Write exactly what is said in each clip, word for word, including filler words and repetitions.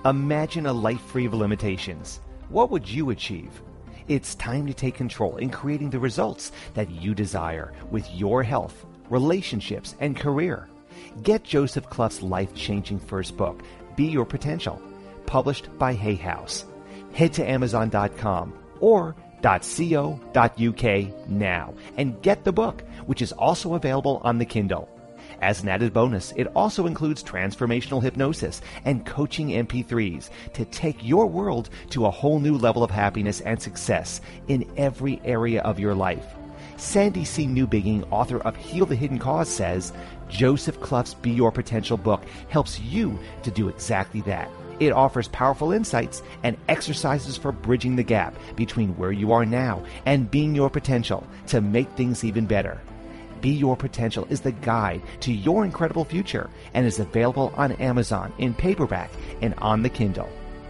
Imagine a life free of limitations. What would you achieve? It's time to take control in creating the results that you desire with your health, relationships, and career. Get Joseph Clough's life-changing first book, Be Your Potential, published by Hay House. Head to amazon dot com or .co dot uk now and get the book, which is also available on the Kindle. As an added bonus, it also includes transformational hypnosis and coaching M P threes to take your world to a whole new level of happiness and success in every area of your life. Sandy C. Newbigging, author of Heal the Hidden Cause, says, Joseph Clough's Be Your Potential book helps you to do exactly that. It offers powerful insights and exercises for bridging the gap between where you are now and being your potential to make things even better. Be Your Potential is the guide to your incredible future and is available on Amazon in paperback and on the Kindle.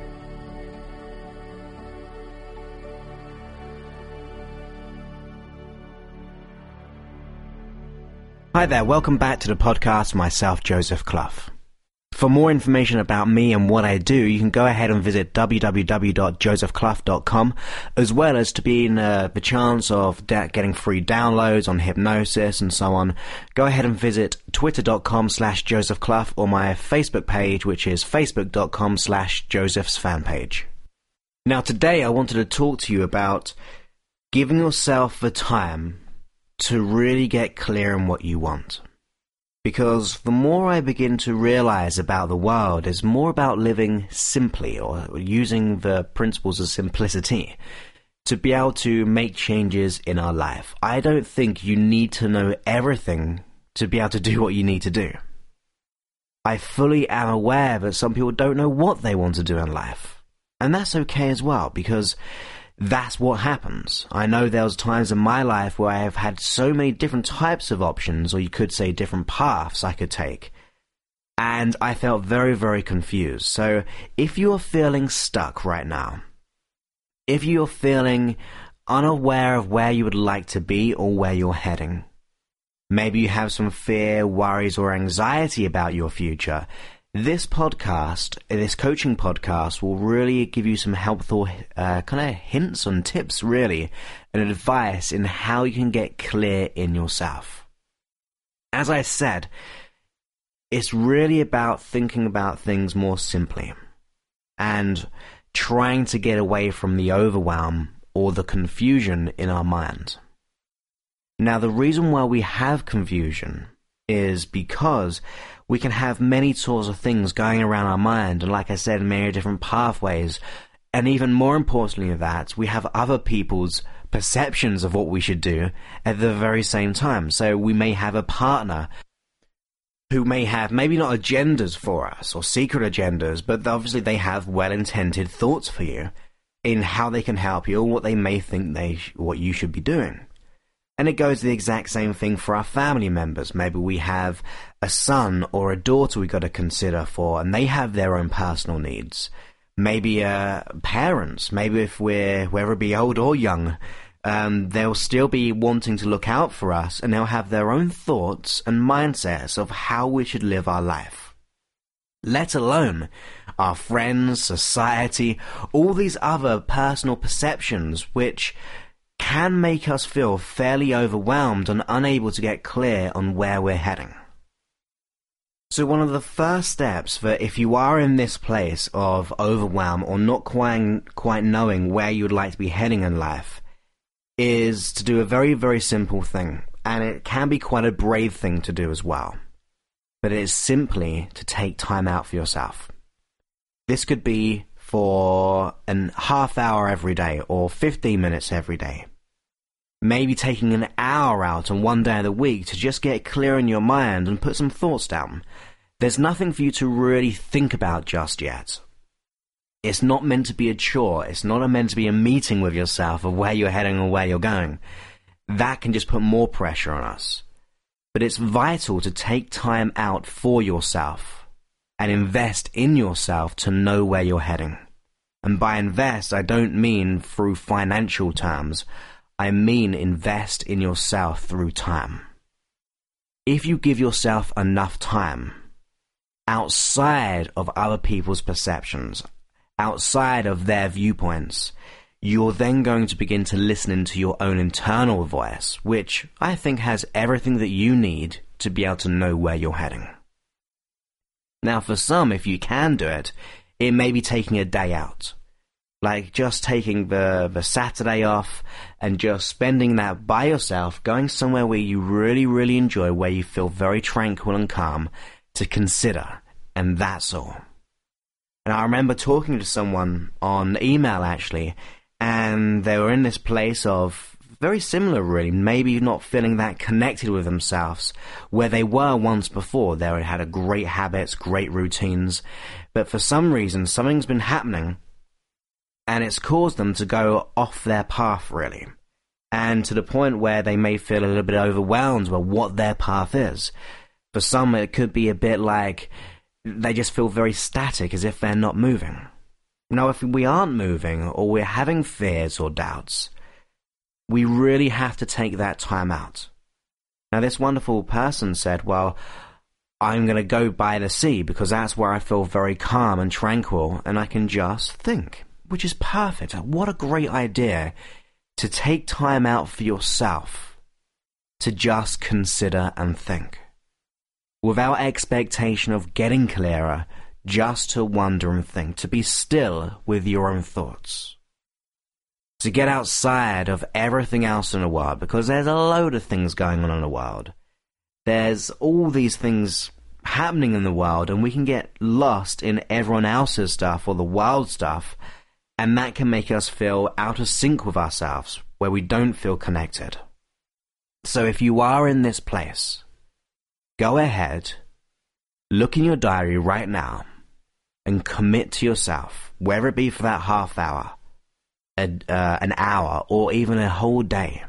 Hi there, welcome back to the podcast, myself, Joseph Clough. For more information about me and what I do, you can go ahead and visit w w w dot joseph clough dot com, as well as to be in uh, the chance of da- getting free downloads on hypnosis and so on. Go ahead and visit twitter dot com slash joseph clough or my Facebook page, which is facebook dot com slash joseph's fan page. Now today I wanted to talk to you about giving yourself the time to really get clear on what you want. Because the more I begin to realize about the world is more about living simply, or using the principles of simplicity to be able to make changes in our life. I don't think you need to know everything to be able to do what you need to do. I fully am aware that some people don't know what they want to do in life. And that's okay as well, because that's what happens. I know there was times in my life where I have had so many different types of options, or you could say different paths I could take, and I felt very, very confused. So if you are feeling stuck right now, if you're feeling unaware of where you would like to be or where you're heading, maybe you have some fear, worries, or anxiety about your future, this podcast, this coaching podcast, will really give you some helpful uh, kind of hints and tips, really, and advice in how you can get clear in yourself. As I said, it's really about thinking about things more simply and trying to get away from the overwhelm or the confusion in our mind. Now, the reason why we have confusion is because we can have many sorts of things going around our mind, and like I said, many different pathways, and even more importantly than that, we have other people's perceptions of what we should do at the very same time. So we may have a partner who may have maybe not agendas for us or secret agendas, but obviously they have well-intended thoughts for you in how they can help you or what they may think they sh- what you should be doing. And it goes the exact same thing for our family members. Maybe we have a son or a daughter we got to consider for, and they have their own personal needs. Maybe uh, parents, maybe if we're, whether it be old or young, um, they'll still be wanting to look out for us, and they'll have their own thoughts and mindsets of how we should live our life. Let alone our friends, society, all these other personal perceptions which can make us feel fairly overwhelmed and unable to get clear on where we're heading. So one of the first steps that if you are in this place of overwhelm or not quite, quite knowing where you would like to be heading in life is to do a very, very simple thing. And it can be quite a brave thing to do as well. But it is simply to take time out for yourself. This could be for a half hour every day or fifteen minutes every day. Maybe taking an hour out on one day of the week to just get clear in your mind and put some thoughts down. There's nothing for you to really think about just yet. It's not meant to be a chore. It's not meant to be a meeting with yourself of where you're heading or where you're going. That can just put more pressure on us. But it's vital to take time out for yourself and invest in yourself to know where you're heading. And by invest, I don't mean through financial terms. I mean invest in yourself through time. If you give yourself enough time, outside of other people's perceptions, outside of their viewpoints, you're then going to begin to listen into your own internal voice, which I think has everything that you need to be able to know where you're heading. Now, for some, if you can do it, it may be taking a day out. Like just taking the, the Saturday off and just spending that by yourself, going somewhere where you really, really enjoy, where you feel very tranquil and calm to consider, and that's all. And I remember talking to someone on email, actually, and they were in this place of very similar, really, maybe not feeling that connected with themselves, where they were once before. They had a great habits, great routines, but for some reason, something's been happening, and it's caused them to go off their path, really, and to the point where they may feel a little bit overwhelmed by what their path is. For some, it could be a bit like they just feel very static, as if they're not moving. Now, if we aren't moving, or we're having fears or doubts, we really have to take that time out. Now, this wonderful person said, well, I'm going to go by the sea because that's where I feel very calm and tranquil, and I can just think, which is perfect. What a great idea to take time out for yourself, to just consider and think. Without expectation of getting clearer, just to wonder and think, to be still with your own thoughts. To get outside of everything else in the world, because there's a load of things going on in the world. There's all these things happening in the world, and we can get lost in everyone else's stuff or the world stuff, and that can make us feel out of sync with ourselves, where we don't feel connected. So if you are in this place, go ahead, look in your diary right now, and commit to yourself, whether it be for that half hour, a, uh, an hour, or even a whole day.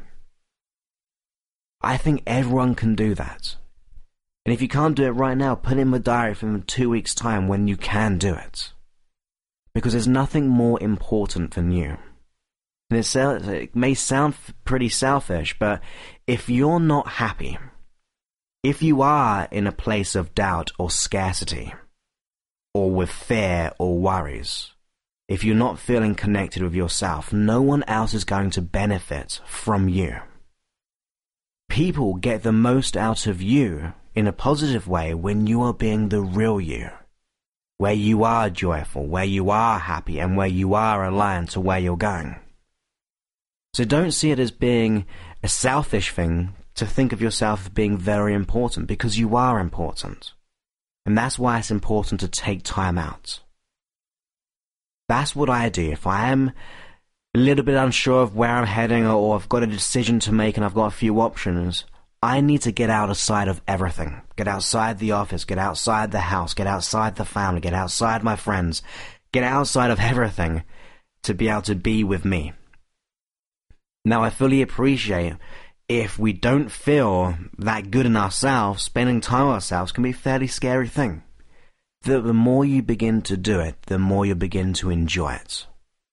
I think everyone can do that. And if you can't do it right now, put in the diary for two weeks' time when you can do it. Because there's nothing more important than you. And it, it may sound pretty selfish, but if you're not happy, if you are in a place of doubt or scarcity, or with fear or worries, if you're not feeling connected with yourself, no one else is going to benefit from you. People get the most out of you in a positive way when you are being the real you, where you are joyful, where you are happy, and where you are aligned to where you're going. So don't see it as being a selfish thing to think of yourself as being very important, because you are important. And that's why it's important to take time out. That's what I do. If I am a little bit unsure of where I'm heading, or I've got a decision to make and I've got a few options, I need to get outside of everything. Get outside the office, get outside the house, get outside the family, get outside my friends, get outside of everything to be able to be with me. Now, I fully appreciate if we don't feel that good in ourselves, spending time with ourselves can be a fairly scary thing. The, the more you begin to do it, the more you begin to enjoy it.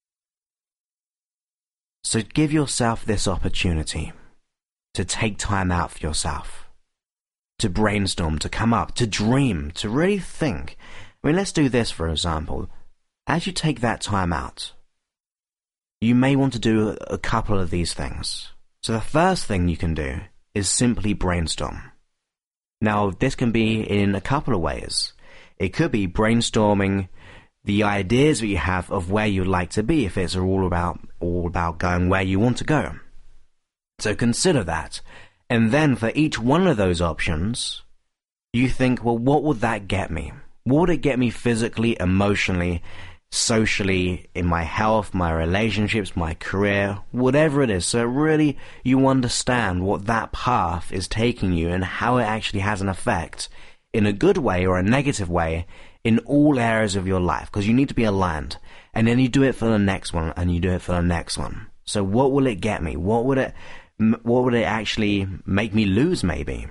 So give yourself this opportunity to take time out for yourself, to brainstorm, to come up, to dream, to really think. I mean, let's do this, for example. As you take that time out, you may want to do a couple of these things. So the first thing you can do is simply brainstorm. Now, this can be in a couple of ways. It could be brainstorming the ideas that you have of where you'd like to be, if it's all about all about going where you want to go. So consider that. And then for each one of those options, you think, well, what would that get me? What would it get me physically, emotionally, socially, in my health, my relationships, my career, whatever it is. So really you understand what that path is taking you and how it actually has an effect in a good way or a negative way in all areas of your life, because you need to be aligned. And then you do it for the next one, and you do it for the next one. So what will it get me? What would it, what would it actually make me lose, maybe?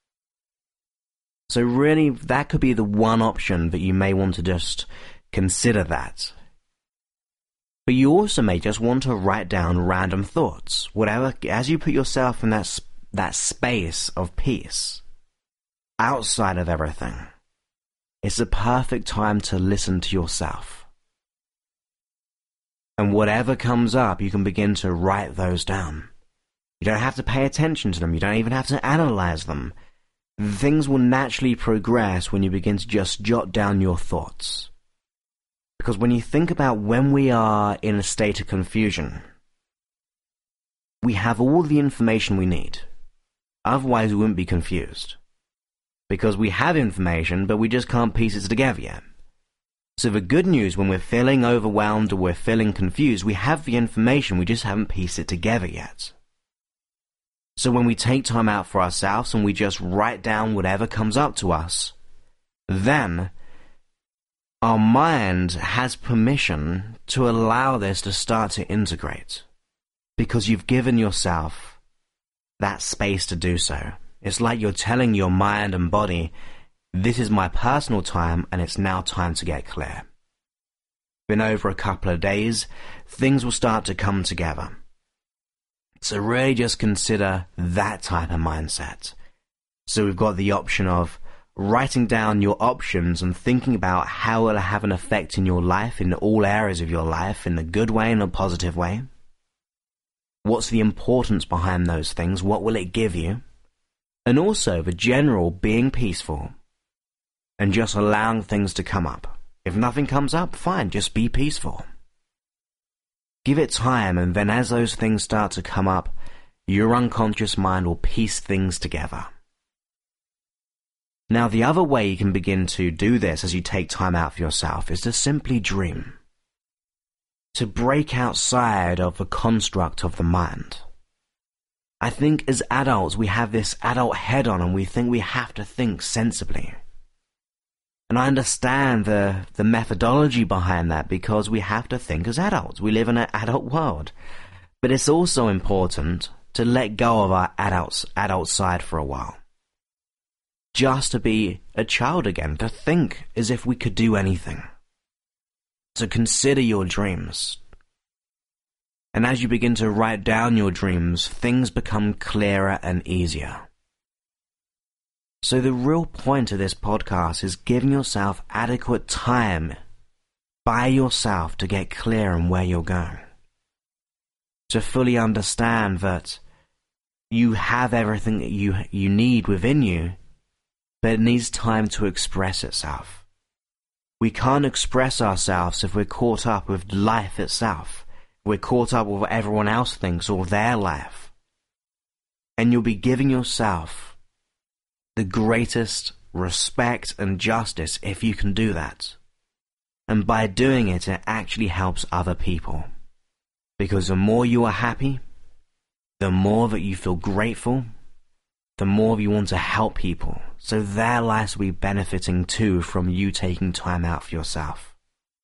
So really, that could be the one option that you may want to just consider that. But you also may just want to write down random thoughts, whatever, as you put yourself in that that space of peace, outside of everything. it's the perfect time to listen to yourself. And whatever comes up, you can begin to write those down. You don't have to pay attention to them. You don't even have to analyze them. Things will naturally progress when you begin to just jot down your thoughts. Because when you think about when we are in a state of confusion, we have all the information we need. Otherwise, we wouldn't be confused. Because we have information, but we just can't piece it together yet. So the good news, when we're feeling overwhelmed or we're feeling confused, we have the information, we just haven't pieced it together yet. So when we take time out for ourselves and we just write down whatever comes up to us, then our mind has permission to allow this to start to integrate. Because you've given yourself that space to do so. It's like you're telling your mind and body, this is my personal time and it's now time to get clear. Been over a couple of days, things will start to come together. So really just consider that type of mindset. So we've got the option of writing down your options and thinking about how it'll have an effect in your life, in all areas of your life, in a good way and a positive way. What's the importance behind those things? What will it give you? And also the general being peaceful and just allowing things to come up. If nothing comes up, fine, just be peaceful. Give it time, and then as those things start to come up, your unconscious mind will piece things together. Now, the other way you can begin to do this as you take time out for yourself is to simply dream. To break outside of the construct of the mind. I think as adults we have this adult head on and we think we have to think sensibly. And I understand the, the methodology behind that because we have to think as adults. We live in an adult world. But it's also important to let go of our adults, adult side for a while. Just to be a child again, to think as if we could do anything. So consider your dreams. And as you begin to write down your dreams, things become clearer and easier. So the real point of this podcast is giving yourself adequate time by yourself to get clear on where you're going. To fully understand that you have everything that you, you need within you, but it needs time to express itself. We can't express ourselves if we're caught up with life itself. We're caught up with what everyone else thinks or their life. And you'll be giving yourself the greatest respect and justice if you can do that. And by doing it, it actually helps other people. Because the more you are happy, the more that you feel grateful, the more you want to help people. So their lives will be benefiting too from you taking time out for yourself.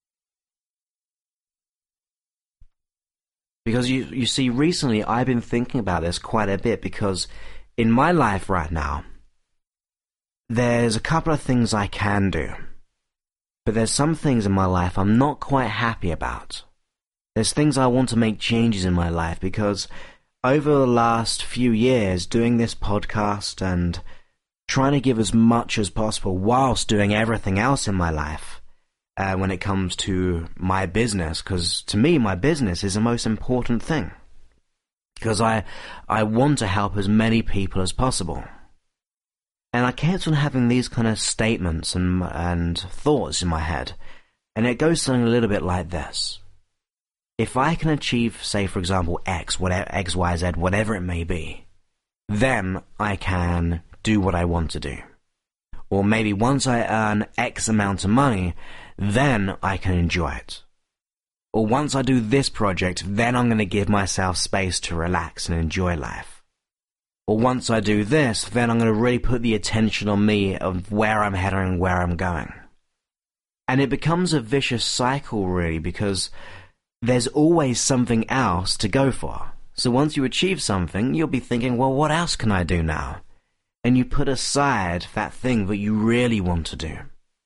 Because you, you see, recently I've been thinking about this quite a bit because in my life right now, there's a couple of things I can do. But there's some things in my life I'm not quite happy about. There's things I want to make changes in my life because over the last few years doing this podcast and trying to give as much as possible whilst doing everything else in my life uh, when it comes to my business, because to me my business is the most important thing. Because I, I want to help as many people as possible. And I kept on having these kind of statements and and thoughts in my head. And it goes something a little bit like this. If I can achieve, say, for example, X, whatever, X, Y, Z, whatever it may be, then I can do what I want to do. Or maybe once I earn X amount of money, then I can enjoy it. Or once I do this project, then I'm going to give myself space to relax and enjoy life. Or once I do this, then I'm going to really put the attention on me of where I'm heading and where I'm going. And it becomes a vicious cycle, really, because there's always something else to go for. So once you achieve something, you'll be thinking, well, what else can I do now? And you put aside that thing that you really want to do.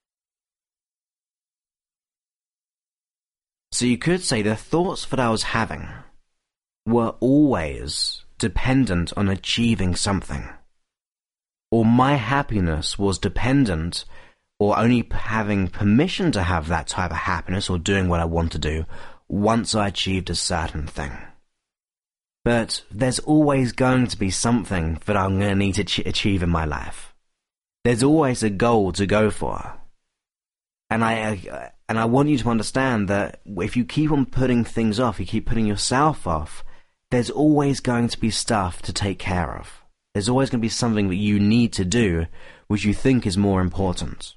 So you could say the thoughts that I was having were always dependent on achieving something. Or my happiness was dependent or only having permission to have that type of happiness or doing what I want to do once I achieved a certain thing. But there's always going to be something that I'm going to need to ch- achieve in my life. There's always a goal to go for. And I and I want you to understand that if you keep on putting things off, you keep putting yourself off, there's always going to be stuff to take care of. There's always going to be something that you need to do which you think is more important.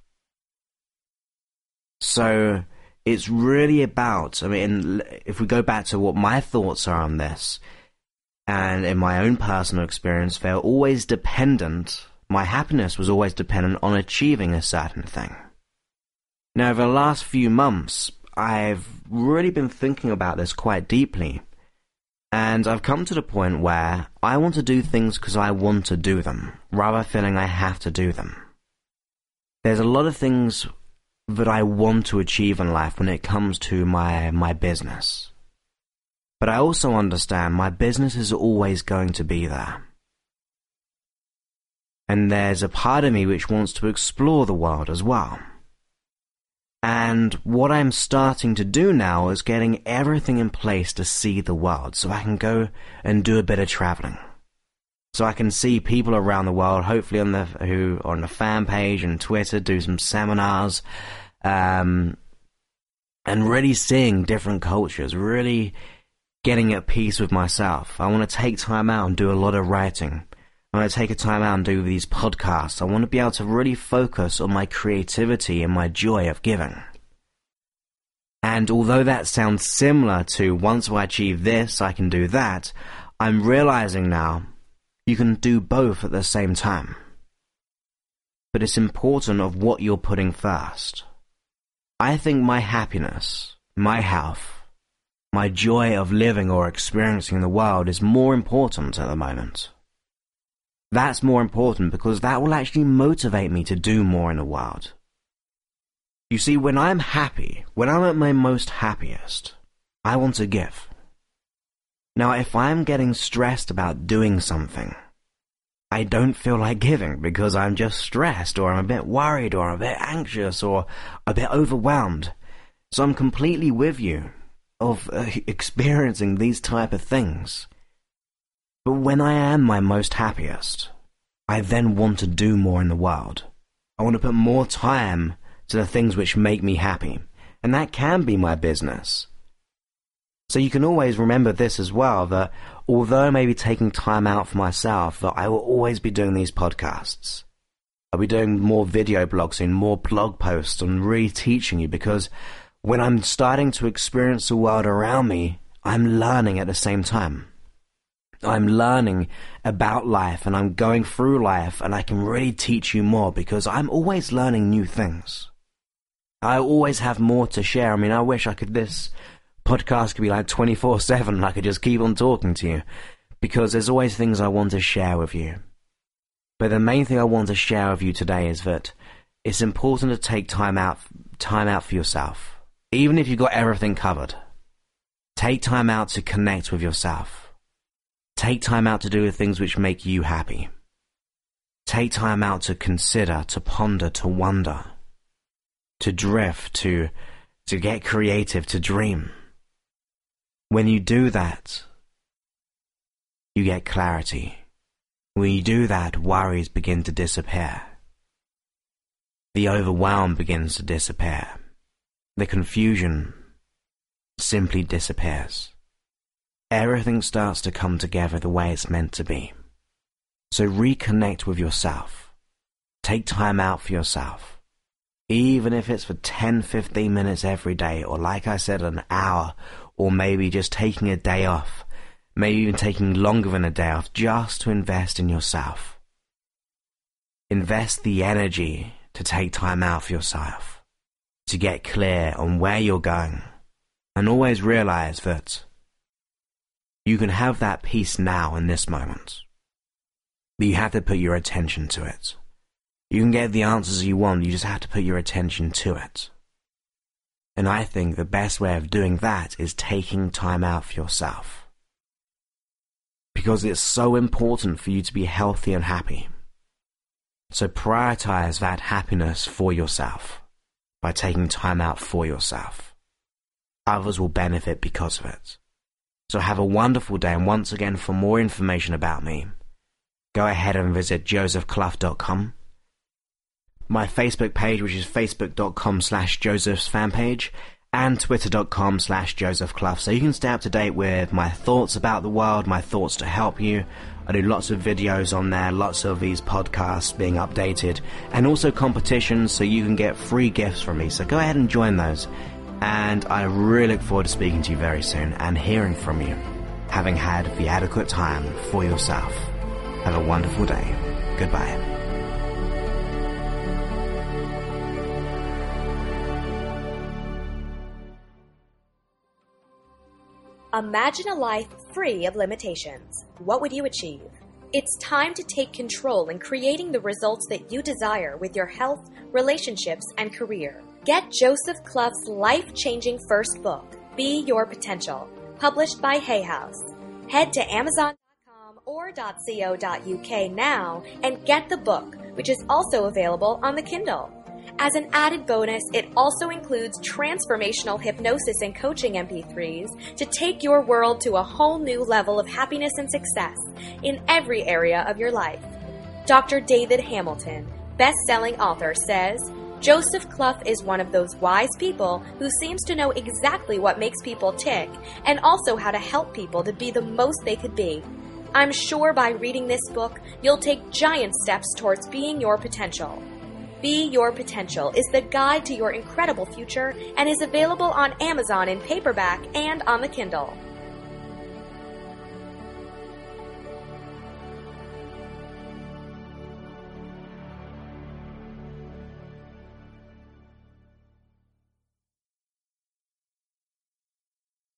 So it's really about, I mean, if we go back to what my thoughts are on this, and in my own personal experience, they're always dependent, my happiness was always dependent on achieving a certain thing. Now, over the last few months, I've really been thinking about this quite deeply, and I've come to the point where I want to do things because I want to do them, rather than feeling I have to do them. There's a lot of things that I want to achieve in life when it comes to my, my business. But I also understand my business is always going to be there. And there's a part of me which wants to explore the world as well. And what I'm starting to do now is getting everything in place to see the world, so I can go and do a bit of traveling. So I can see people around the world, hopefully on the who on the fan page and Twitter, do some seminars, um, and really seeing different cultures, really getting at peace with myself. I want to take time out and do a lot of writing. I want to take a time out and do these podcasts. I want to be able to really focus on my creativity and my joy of giving. And although that sounds similar to once I achieve this, I can do that, I'm realizing now you can do both at the same time. But it's important of what you're putting first. I think my happiness, my health, my joy of living or experiencing the world is more important at the moment. That's more important because that will actually motivate me to do more in the world. You see, when I'm happy, when I'm at my most happiest, I want to give. Now, if I'm getting stressed about doing something, I don't feel like giving because I'm just stressed, or I'm a bit worried, or I'm a bit anxious, or a bit overwhelmed. So I'm completely with you of uh, experiencing these type of things. But when I am my most happiest, I then want to do more in the world. I want to put more time to the things which make me happy, and that can be my business. So you can always remember this as well, that although I may be taking time out for myself, that I will always be doing these podcasts. I'll be doing more video blogs and more blog posts and really teaching you, because when I'm starting to experience the world around me, I'm learning at the same time. I'm learning about life, and I'm going through life, and I can really teach you more because I'm always learning new things. I always have more to share. I mean, I wish I could, this podcast could be like twenty-four seven and I could just keep on talking to you, because there's always things I want to share with you. But the main thing I want to share with you today is that it's important to take time out, time out for yourself. Even if you've got everything covered, take time out to connect with yourself. Take time out to do the things which make you happy. Take time out to consider, to ponder, to wonder, to drift, to, to get creative, to dream. When you do that, you get clarity. When you do that, worries begin to disappear. The overwhelm begins to disappear. The confusion simply disappears. Everything starts to come together the way it's meant to be. So reconnect with yourself. Take time out for yourself. Even if it's for ten, fifteen minutes every day, or like I said, an hour, or maybe just taking a day off, maybe even taking longer than a day off, just to invest in yourself. Invest the energy to take time out for yourself, to get clear on where you're going, and always realize that you can have that peace now in this moment, but you have to put your attention to it. You can get the answers you want, you just have to put your attention to it. And I think the best way of doing that is taking time out for yourself. Because it's so important for you to be healthy and happy. So prioritize that happiness for yourself by taking time out for yourself. Others will benefit because of it. So have a wonderful day, and once again, for more information about me, go ahead and visit joseph clough dot com. My Facebook page, which is facebook.com slash Joseph's fan page, and twitter.com slash Joseph Clough. So you can stay up to date with my thoughts about the world, my thoughts to help you. I do lots of videos on there, lots of these podcasts being updated, and also competitions, so you can get free gifts from me. So go ahead and join those. And I really look forward to speaking to you very soon and hearing from you, having had the adequate time for yourself. Have a wonderful day. Goodbye. Imagine a life free of limitations. What would you achieve? It's time to take control in creating the results that you desire with your health, relationships, and career. Get Joseph Clough's life-changing first book, Be Your Potential, published by Hay House. Head to amazon dot com or .co dot uk now and get the book, which is also available on the Kindle. As an added bonus, it also includes transformational hypnosis and coaching M P threes to take your world to a whole new level of happiness and success in every area of your life. Doctor David Hamilton, best-selling author, says, Joseph Clough is one of those wise people who seems to know exactly what makes people tick and also how to help people to be the most they could be. I'm sure by reading this book, you'll take giant steps towards being your potential. Be Your Potential is the guide to your incredible future and is available on Amazon in paperback and on the Kindle.